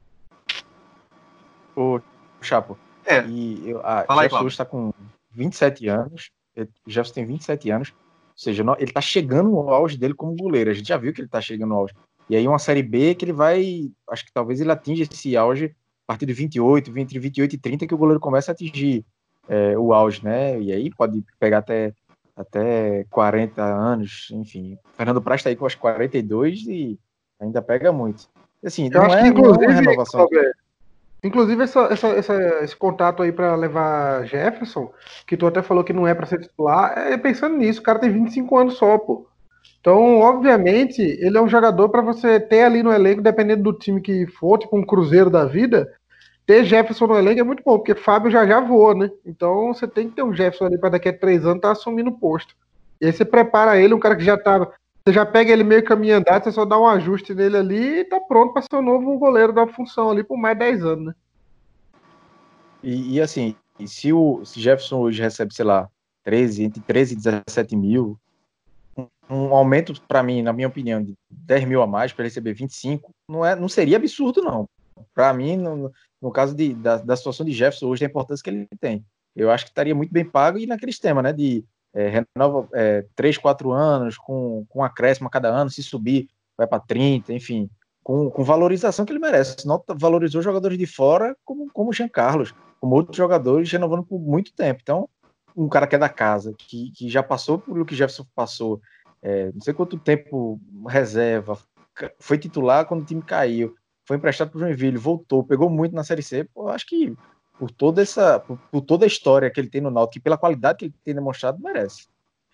Ô, Chapo, É. E eu, a Fala aí, Jefferson hoje está com vinte e sete anos. O Jefferson tem vinte e sete anos. Ou seja, ele está chegando no auge dele como goleiro. A gente já viu que ele está chegando no auge. E aí uma Série B que ele vai... Acho que talvez ele atinja esse auge a partir de vinte e oito, entre vinte e oito e trinta, que o goleiro começa a atingir é, o auge, né? E aí pode pegar até, até quarenta anos, enfim. Fernando Praz está aí com as quarenta e dois e ainda pega muito. Assim, Eu não acho é, que, inclusive, não é uma renovação. Inclusive, essa, essa, essa, esse contato aí para levar Jefferson, que tu até falou que não é para ser titular, é pensando nisso, o cara tem vinte e cinco anos só, pô. Então, obviamente, ele é um jogador para você ter ali no elenco, dependendo do time que for, tipo um Cruzeiro da vida, ter Jefferson no elenco é muito bom, porque Fábio já já voou, né? Então, você tem que ter um Jefferson ali para daqui a três anos estar tá assumindo o posto. E aí você prepara ele, um cara que já tá. Você já pega ele meio caminho andado, você só dá um ajuste nele ali e tá pronto para ser o novo goleiro da função ali por mais dez anos, né? E, e assim, se o se Jefferson hoje recebe, sei lá, treze, entre treze e dezessete mil, um aumento, para mim, na minha opinião, de dez mil a mais para receber vinte e cinco, não, é, não seria absurdo, não. Para mim, no, no caso de, da, da situação de Jefferson hoje, da importância que ele tem, eu acho que estaria muito bem pago, e naquele sistema, né, de é, renova é, três, quatro anos, com, com acréscimo a cada ano, se subir, vai para trinta, enfim, com, com valorização que ele merece. Senão valorizou jogadores de fora, como, como o Jean Carlos, como outros jogadores, renovando por muito tempo. Então, um cara que é da casa, que, que já passou por o que Jefferson passou, é, não sei quanto tempo reserva, foi titular quando o time caiu, foi emprestado para o Joinville, voltou, pegou muito na Série C. Pô, eu acho que por toda essa, por, por toda a história que ele tem no Náutico, e pela qualidade que ele tem demonstrado, merece.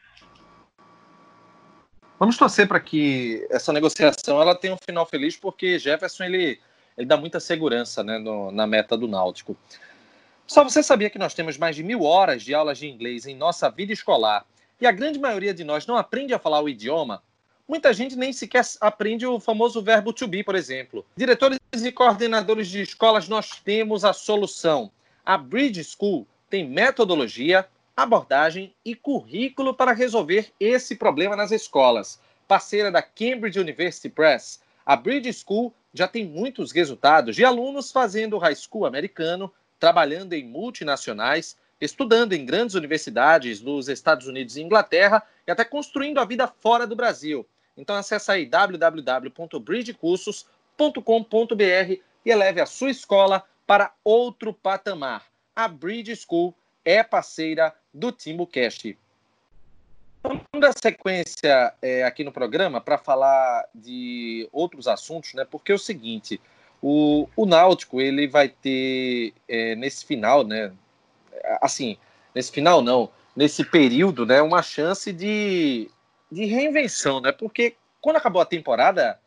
Vamos torcer para que essa negociação ela tenha um final feliz, porque Jefferson ele, ele dá muita segurança, né, no, na meta do Náutico. Só você sabia que nós temos mais de mil horas de aulas de inglês em nossa vida escolar, e a grande maioria de nós não aprende a falar o idioma? Muita gente nem sequer aprende o famoso verbo to be, por exemplo. Diretores e coordenadores de escolas, nós temos a solução. A Bridge School tem metodologia, abordagem e currículo para resolver esse problema nas escolas. Parceira da Cambridge University Press, a Bridge School já tem muitos resultados de alunos fazendo high school americano, trabalhando em multinacionais, estudando em grandes universidades dos Estados Unidos e Inglaterra e até construindo a vida fora do Brasil. Então acesse aí w w w ponto bridge cursos ponto com ponto b r e eleve a sua escola para outro patamar. A Bridge School é parceira do TimbuCast. Vamos dar sequência é, aqui no programa para falar de outros assuntos, né? Porque é o seguinte, o, o Náutico ele vai ter é, nesse final, né? Assim, nesse final não, nesse período, né? Uma chance de, de reinvenção, né? Porque quando acabou a temporada,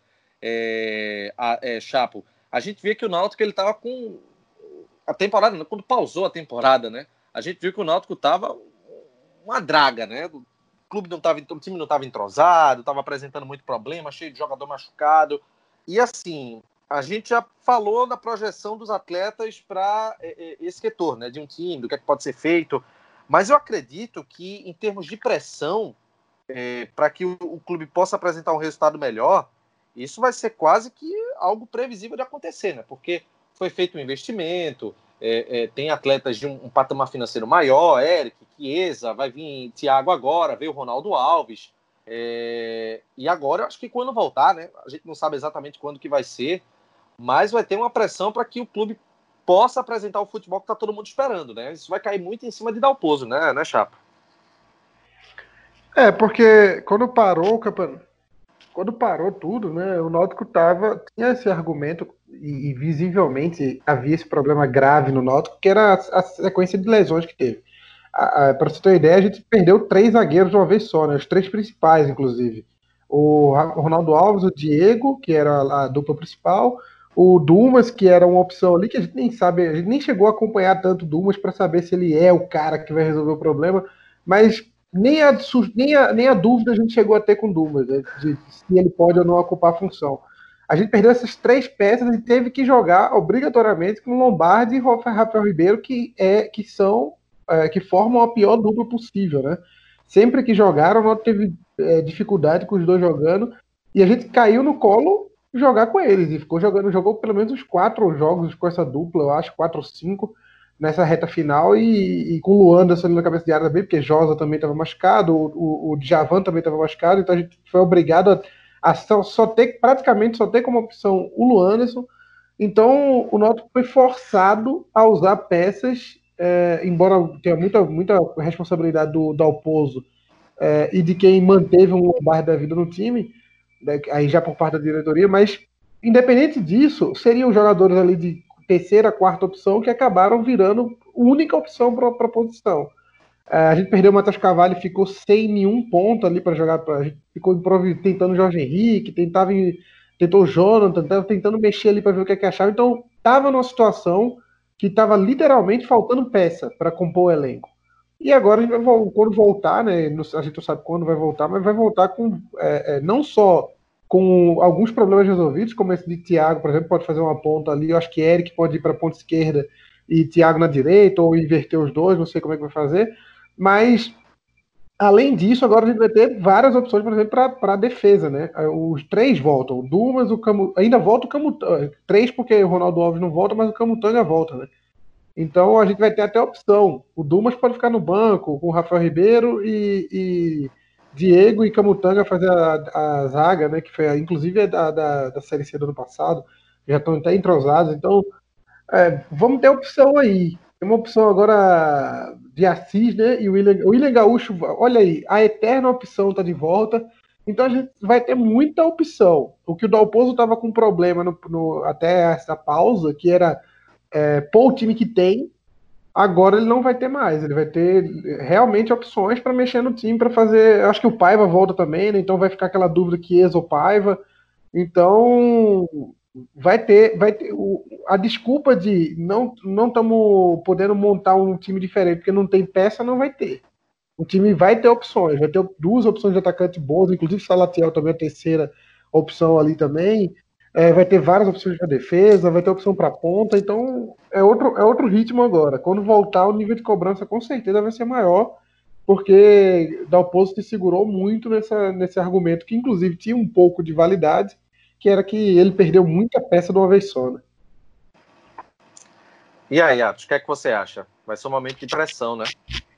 é, a, é, Chapo, a gente vê que o Náutico ele estava com a temporada, quando pausou a temporada, né? A gente viu que o Náutico estava uma draga, né? O clube não tava, o time não estava entrosado, estava apresentando muito problema, cheio de jogador machucado. E assim, a gente já falou da projeção dos atletas para esse retorno, né? De um time, do que, é que pode ser feito. Mas eu acredito que, em termos de pressão, é, para que o, o clube possa apresentar um resultado melhor, isso vai ser quase que algo previsível de acontecer, né? Porque foi feito um investimento, é, é, tem atletas de um, um patamar financeiro maior, Eric, Chiesa, vai vir Thiago agora, veio o Ronaldo Alves, é, e agora eu acho que quando voltar, né, a gente não sabe exatamente quando que vai ser, mas vai ter uma pressão para que o clube possa apresentar o futebol que está todo mundo esperando, né? Isso vai cair muito em cima de Dalpozo, né, né, Chapa? É, porque quando parou o campeonato, quando parou tudo, né, o Náutico tava, tinha esse argumento, e, e visivelmente havia esse problema grave no Náutico, que era a, a sequência de lesões que teve. Para você ter uma ideia, a gente perdeu três zagueiros de uma vez só, né, os três principais, inclusive. O, o Ronaldo Alves, o Diego, que era a, a dupla principal, o Dumas, que era uma opção ali, que a gente nem sabe, a gente nem chegou a acompanhar tanto o Dumas para saber se ele é o cara que vai resolver o problema, mas nem a, nem a, nem a dúvida a gente chegou a ter com o Dumas, né, de se ele pode ou não ocupar a função. A gente perdeu essas três peças e teve que jogar obrigatoriamente com Lombardi e Rafael Ribeiro, que, é, que são é, que formam a pior dupla possível, né? Sempre que jogaram, não teve é, dificuldade com os dois jogando, e a gente caiu no colo jogar com eles, e ficou jogando, jogou pelo menos uns quatro jogos com essa dupla, eu acho, quatro ou cinco, nessa reta final, e, e com o Luanderson ali na cabeça de área também, porque Josa também estava machucado, o, o, o Djavan também estava machucado, então a gente foi obrigado a, a só, só ter, praticamente só ter como opção o Luanderson. Então o Náutico foi forçado a usar peças, é, embora tenha muita, muita responsabilidade do Dalpozo é, e de quem manteve um Lombardi da vida no time, né, aí já por parte da diretoria, mas independente disso, seriam jogadores ali de terceira, quarta opção que acabaram virando única opção para a posição. A gente perdeu o Matheus Cavalli e ficou sem nenhum ponto ali para jogar. Pra, a gente ficou tentando o Jorge Henrique, tentava, tentou o Jonathan, tava tentando mexer ali para ver o que é que achava. Então, estava numa situação que estava literalmente faltando peça para compor o elenco. E agora, a gente vai, quando voltar, né, a gente não sabe quando vai voltar, mas vai voltar com é, é, não só com alguns problemas resolvidos, como esse de Thiago, por exemplo, pode fazer uma ponta ali. Eu acho que Eric pode ir para a ponta esquerda e Thiago na direita, ou inverter os dois, não sei como é que vai fazer. Mas além disso, agora a gente vai ter várias opções, por exemplo, para a defesa, né? Os três voltam. O Dumas, o Camu... ainda volta o Camutanga. Três porque o Ronaldo Alves não volta, mas o Camutanga volta, né? Então a gente vai ter até a opção. O Dumas pode ficar no banco com o Rafael Ribeiro e, e Diego e Camutanga fazer a, a zaga, né? Que foi inclusive da, da, da Série C do ano passado. Já estão até entrosados. Então é, vamos ter opção aí. Tem uma opção agora de Assis, né? E o William, o William Gaúcho, olha aí, a eterna opção tá de volta. Então a gente vai ter muita opção. O que o Dalpozo estava com problema no, no, até essa pausa, que era é, pôr o time que tem, agora ele não vai ter mais. Ele vai ter realmente opções para mexer no time, para fazer. Acho que o Paiva volta também, né? Então vai ficar aquela dúvida que ex ou Paiva. Então vai ter, vai ter o, a desculpa de não não estamos podendo montar um time diferente porque não tem peça, não vai ter. O time vai ter opções, vai ter duas opções de atacante boas, inclusive Salatiel também é a terceira opção ali também. É, vai ter várias opções para defesa, vai ter opção para ponta, então é outro, é outro ritmo agora. Quando voltar, o nível de cobrança com certeza vai ser maior, porque Dalpozo se segurou muito nessa, nesse argumento, que inclusive tinha um pouco de validade, que era que ele perdeu muita peça de uma vez só, né? E aí, Atos, o que é que você acha? Vai ser um momento de pressão, né?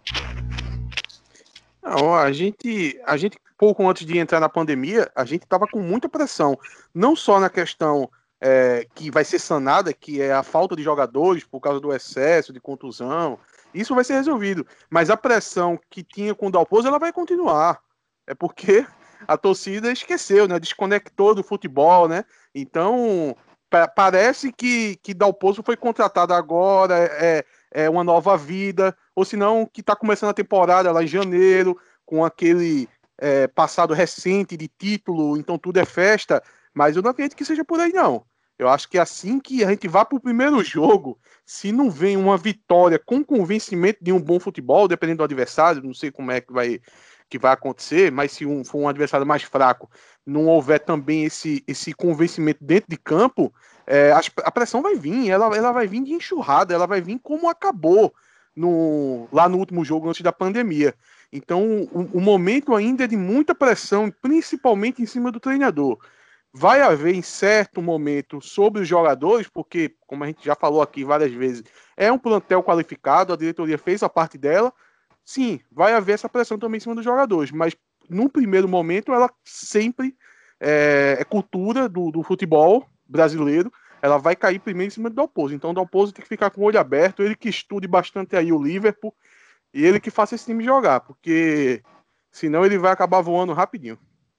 Não, a gente, a gente, pouco antes de entrar na pandemia, a gente estava com muita pressão. Não só na questão é, que vai ser sanada, que é a falta de jogadores por causa do excesso de contusão. Isso vai ser resolvido. Mas a pressão que tinha com o Dalpozo, ela vai continuar. É porque a torcida esqueceu, né? Desconectou do futebol, né? Então, pa- parece que, que Dalpozo foi contratado agora, é, é uma nova vida, ou senão que está começando a temporada lá em janeiro, com aquele é, passado recente de título, então tudo é festa, mas eu não acredito que seja por aí, não. Eu acho que assim que a gente vá para o primeiro jogo, se não vem uma vitória com convencimento de um bom futebol, dependendo do adversário, não sei como é que vai, que vai acontecer, mas se um, for um adversário mais fraco, não houver também esse, esse convencimento dentro de campo, é, a, a pressão vai vir, ela, ela vai vir de enxurrada, ela vai vir como acabou no, lá no último jogo antes da pandemia. Então, o, o momento ainda é de muita pressão, principalmente em cima do treinador. Vai haver em certo momento sobre os jogadores, porque, como a gente já falou aqui várias vezes, é um plantel qualificado, a diretoria fez a parte dela. Sim, vai haver essa pressão também em cima dos jogadores, mas no primeiro momento ela sempre é, é cultura do, do futebol brasileiro, ela vai cair primeiro em cima do Dalpozo. Então o Dalpozo tem que ficar com o olho aberto, ele que estude bastante aí o Liverpool e ele que faça esse time jogar, porque senão ele vai acabar voando rapidinho.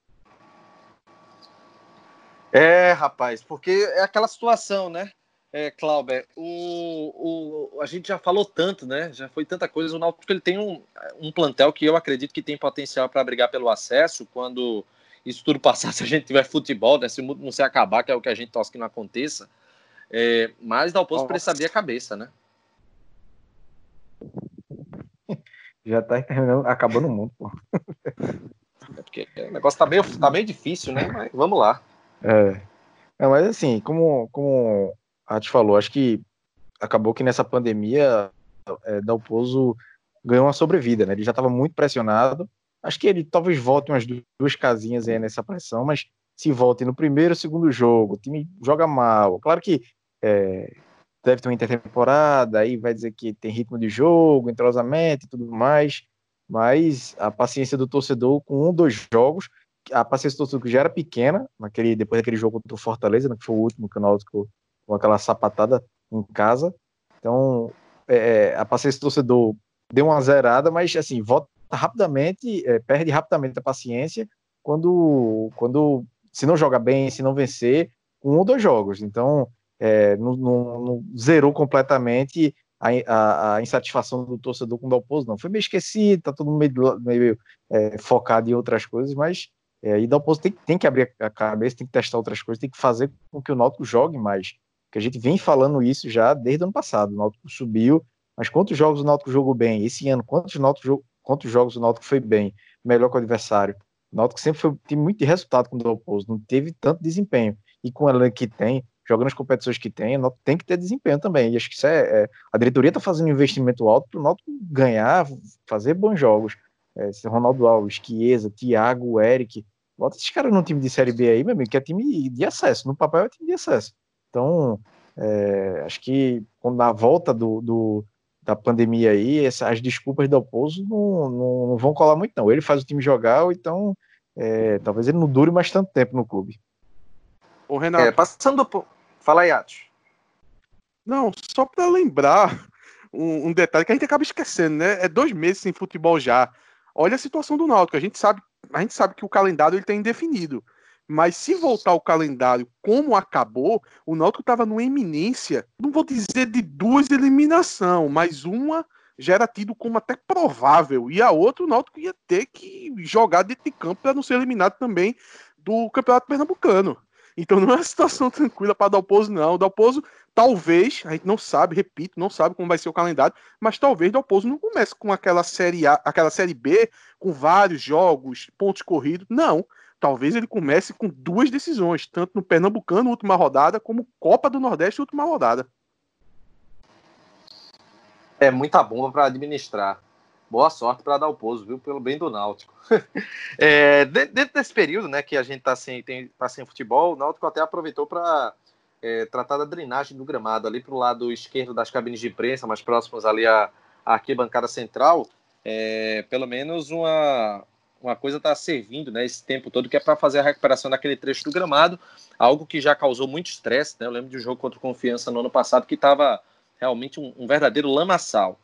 É, rapaz, porque é aquela situação, né, é, Clauber, o, o, a gente já falou tanto, né, já foi tanta coisa, o Náutico ele tem um, um plantel que eu acredito que tem potencial para brigar pelo acesso, quando isso tudo passar, se a gente tiver futebol, né, se o mundo não se acabar, que é o que a gente torce que não aconteça, é, mas Dalpozo precisa abrir a cabeça, né. Já tá terminando, acabando o mundo, pô. É porque o negócio tá meio, tá meio difícil, né, mas vamos lá. É. Não, mas assim, como, como a gente falou, acho que acabou que nessa pandemia é, Dalpozo ganhou uma sobrevida, né? Ele já estava muito pressionado. Acho que ele talvez volte umas duas casinhas aí nessa pressão, mas se volte no primeiro, segundo jogo, o time joga mal. Claro que é, deve ter uma intertemporada, aí vai dizer que tem ritmo de jogo, entrosamento e tudo mais, mas a paciência do torcedor com um, dois jogos, a paciência do torcedor que já era pequena, naquele, depois daquele jogo contra o Fortaleza, né, que foi o último que o Náutico com aquela sapatada em casa. Então, é, a paciência do torcedor deu uma zerada, mas assim, volta rapidamente, é, perde rapidamente a paciência quando, quando se não joga bem, se não vencer, um ou dois jogos. Então, é, não, não, não zerou completamente a, a, a insatisfação do torcedor com o Dalpozo, não. Foi meio esquecido, tá todo mundo meio, meio é, focado em outras coisas, mas é, e Dalpozo tem, tem que abrir a cabeça, tem que testar outras coisas, tem que fazer com que o Náutico jogue mais. Que a gente vem falando isso já desde o ano passado. O Náutico subiu, mas quantos jogos o Náutico jogou bem? Esse ano, quantos, Náutico, quantos jogos o Náutico foi bem? Melhor que o adversário. O Náutico sempre foi, tem muito de resultado com o Dalpozo, não teve tanto desempenho. E com ela que tem, jogando as competições que tem, o Náutico tem que ter desempenho também. E acho que isso é, é a diretoria está fazendo um investimento alto para o Náutico ganhar, fazer bons jogos. é, Ronaldo Alves, Chiesa, Thiago, Eric. Bota esses caras num time de Série B aí, meu amigo, que é time de acesso. No papel é time de acesso. Então, é, acho que quando na volta do, do, da pandemia aí, essa, as desculpas do Dalpozo não, não, não vão colar muito, não. Ele faz o time jogar, ou então é, talvez ele não dure mais tanto tempo no clube. Ô, Renato. É, passando por... Fala aí, Atos. Não, só para lembrar um, um detalhe que a gente acaba esquecendo, né? É dois meses sem futebol já. Olha a situação do Náutico. A gente sabe, a gente sabe que o calendário ele tá indefinido. Mas se voltar o calendário como acabou, o Náutico estava numa iminência, não vou dizer de duas eliminação, mas uma já era tido como até provável. E a outra, o Náutico ia ter que jogar dentro de campo para não ser eliminado também do Campeonato Pernambucano. Então não é uma situação tranquila para Dalpozo, não. O Dalpozo, talvez, a gente não sabe, repito, não sabe como vai ser o calendário, mas talvez Dalpozo não comece com aquela série A, aquela série B, com vários jogos, pontos corridos. Não. Talvez ele comece com duas decisões, tanto no Pernambucano, última rodada, como Copa do Nordeste, última rodada. É muita bomba para administrar. Boa sorte para Dalpozo, viu? Pelo bem do Náutico. É, dentro desse período, né, que a gente está sem, tem, tá sem futebol, o Náutico até aproveitou para é, tratar da drenagem do gramado ali para o lado esquerdo das cabines de imprensa, mais próximos ali à, à arquibancada central. É, pelo menos uma, uma coisa está servindo, né, esse tempo todo, que é para fazer a recuperação daquele trecho do gramado, algo que já causou muito estresse, né? Eu lembro de um jogo contra o Confiança no ano passado que estava realmente um, um verdadeiro lamaçal.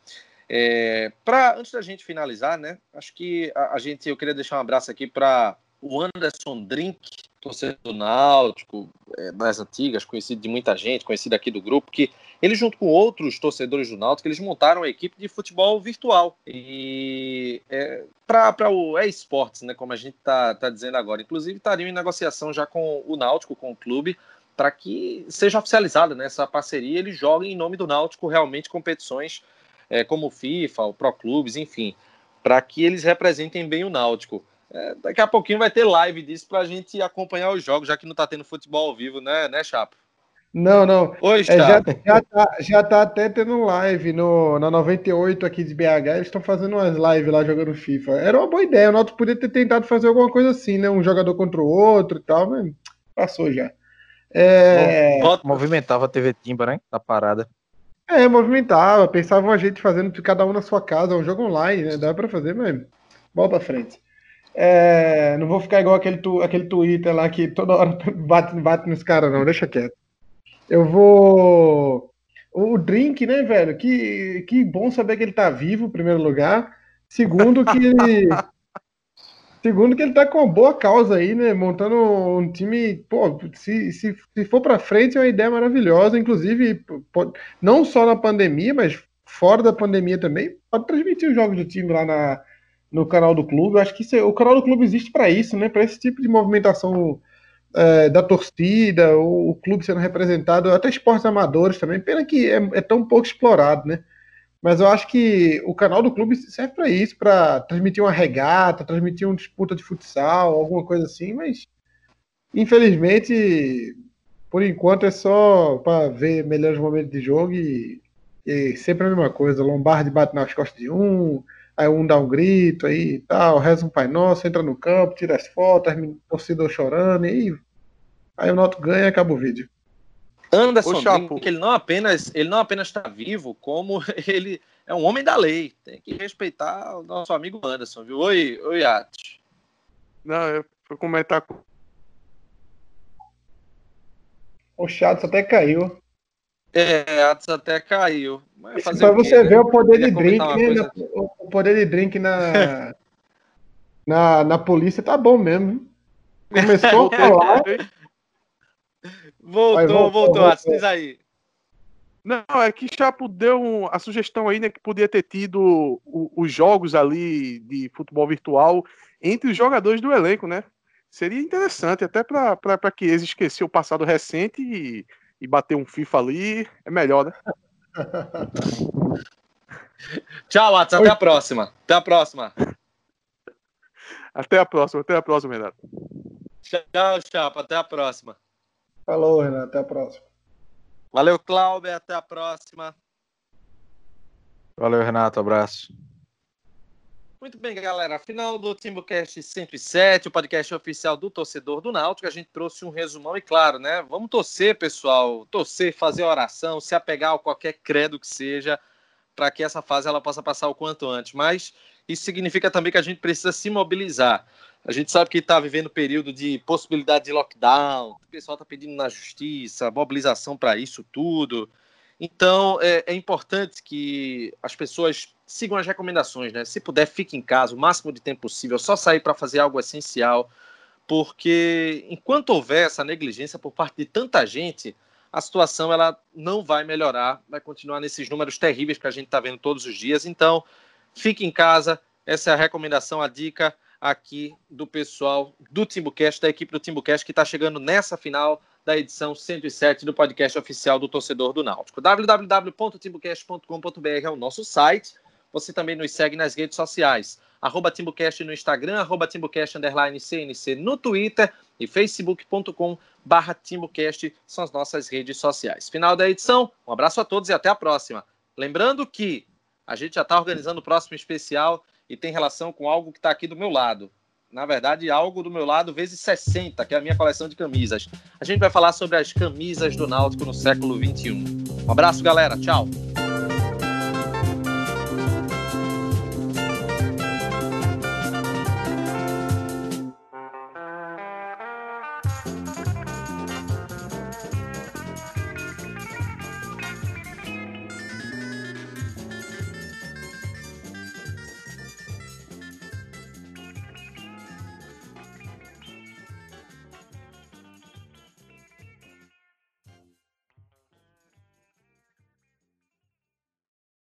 É, pra, antes da gente finalizar, né, acho que a, a gente, eu queria deixar um abraço aqui para o Anderson Drink, torcedor do Náutico, é, das antigas, conhecido de muita gente, conhecido aqui do grupo, que ele junto com outros torcedores do Náutico, eles montaram uma equipe de futebol virtual e é, para o eSports, né, como a gente está tá dizendo agora, inclusive estariam em negociação já com o Náutico, com o clube, para que seja oficializada, né, essa parceria, eles joguem em nome do Náutico realmente competições É, como o FIFA, o Pro Clubes, enfim, para que eles representem bem o Náutico. É, daqui a pouquinho vai ter live disso para a gente acompanhar os jogos, já que não está tendo futebol ao vivo, né, né, Chapo? Não, não. Oi, É, já, Chapo. já, tá, já tá até tendo live no, na noventa e oito aqui de B H, eles estão fazendo umas lives lá jogando FIFA. Era uma boa ideia, o Náutico podia ter tentado fazer alguma coisa assim, né? Um jogador contra o outro e tal, mas passou já. É, Movimentava a T V Timba, né? Da parada. é movimentava, pensavam a gente fazendo cada um na sua casa, um jogo online, né? Dá pra fazer, mas bola pra frente. É, não vou ficar igual aquele, tu, aquele Twitter lá que toda hora bate, bate nos caras, não, deixa quieto. Eu vou. O Drink, né, velho? Que, que bom saber que ele tá vivo, em primeiro lugar. Segundo, que ele. Segundo, que ele tá com uma boa causa aí, né? Montando um time. Pô, se, se, se for pra frente, é uma ideia maravilhosa. Inclusive, pô, não só na pandemia, mas fora da pandemia também. Pode transmitir os jogos do time lá na, no canal do clube. Eu acho que isso, o canal do clube existe para isso, né? Para esse tipo de movimentação é, da torcida, o, o clube sendo representado, até esportes amadores também. Pena que é, é tão pouco explorado, né? Mas eu acho que o canal do clube serve para isso, para transmitir uma regata, transmitir uma disputa de futsal, alguma coisa assim, mas infelizmente, por enquanto é só para ver melhores momentos de jogo e, e sempre a mesma coisa. Lombardi bate nas costas de um, aí um dá um grito, aí tal, reza um Pai Nosso, entra no campo, tira as fotos, torcedor chorando, e aí o Náutico ganha e acaba o vídeo. Anderson Drink, ele não apenas ele não apenas está vivo, como ele é um homem da lei. Tem que respeitar o nosso amigo Anderson, viu? Oi, oi, Atos. Não, eu vou comentar com... O chato até caiu. É, Atos até caiu. Mas fazer pra o quê, você né? ver o poder Queria de drink, comentar uma né? coisa... Na- o poder de drink na, na, na polícia tá bom mesmo. Começou a falar. Voltou, Vai, voltou, voltou, Atos, voltou. diz aí. Não, é que Chapo deu um- a sugestão aí, né, que podia ter tido o- os jogos ali de futebol virtual entre os jogadores do elenco, né? Seria interessante, até para que eles esqueçam o passado recente e, e bater um FIFA ali, é melhor, né? Tchau, Atos, até a próxima. Até a próxima. Até a próxima, até a próxima, Renato. Tchau, Chapa, até a próxima. Falou, Renato, até a próxima. Valeu, Cláudio, até a próxima. Valeu, Renato, abraço. Muito bem, galera. Final do TimbuCast cento e sete, o podcast oficial do torcedor do Náutico. A gente trouxe um resumão e, claro, né? Vamos torcer, pessoal. Torcer, fazer oração, se apegar a qualquer credo que seja, para que essa fase ela possa passar o quanto antes. Mas isso significa também que a gente precisa se mobilizar. A gente sabe que está vivendo um período de possibilidade de lockdown, o pessoal está pedindo na justiça, mobilização para isso tudo. Então, é, é importante que as pessoas sigam as recomendações, né? Se puder, fique em casa o máximo de tempo possível, só sair para fazer algo essencial, porque enquanto houver essa negligência por parte de tanta gente, a situação ela não vai melhorar, vai continuar nesses números terríveis que a gente está vendo todos os dias. Então, fique em casa, essa é a recomendação, a dica aqui do pessoal do TimbuCast, da equipe do TimbuCast, que está chegando nessa final da edição cento e sete do podcast oficial do torcedor do Náutico. w w w ponto timbucast ponto com ponto b r é o nosso site. Você também nos segue nas redes sociais. Arroba TimbuCast no Instagram, arroba TimbuCast underline C N C no Twitter e facebook ponto com barra TimbuCast são as nossas redes sociais. Final da edição, um abraço a todos e até a próxima. Lembrando que a gente já está organizando o próximo especial e tem relação com algo que está aqui do meu lado. Na verdade, algo do meu lado vezes sessenta, que é a minha coleção de camisas. A gente vai falar sobre as camisas do Náutico no século vinte e um. Um abraço, galera. Tchau.